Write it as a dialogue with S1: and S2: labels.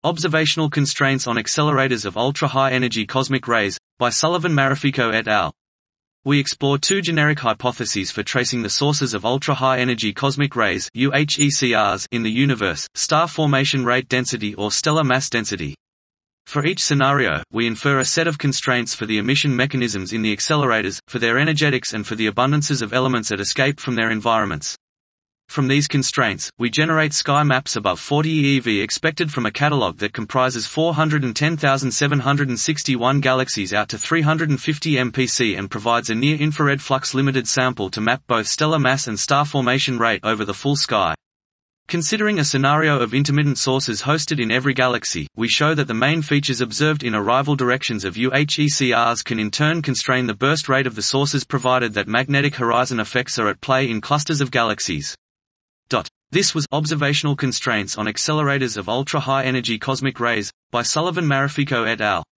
S1: Observational Constraints on Accelerators of Ultra-High Energy Cosmic Rays, by Sullivan Marifico et al. We explore two generic hypotheses for tracing the sources of ultra-high energy cosmic rays (UHECRs) in the universe: star formation rate density or stellar mass density. For each scenario, we infer a set of constraints for the emission mechanisms in the accelerators, for their energetics and for the abundances of elements that escape from their environments. From these constraints, we generate sky maps above 40 eV expected from a catalog that comprises 410,761 galaxies out to 350 MPC and provides a near-infrared flux-limited sample to map both stellar mass and star formation rate over the full sky. Considering a scenario of intermittent sources hosted in every galaxy, we show that the main features observed in arrival directions of UHECRs can in turn constrain the burst rate of the sources provided that magnetic horizon effects are at play in clusters of galaxies. This was Observational Constraints on Accelerators of Ultra-High Energy Cosmic Rays, by Sullivan Marifico et al.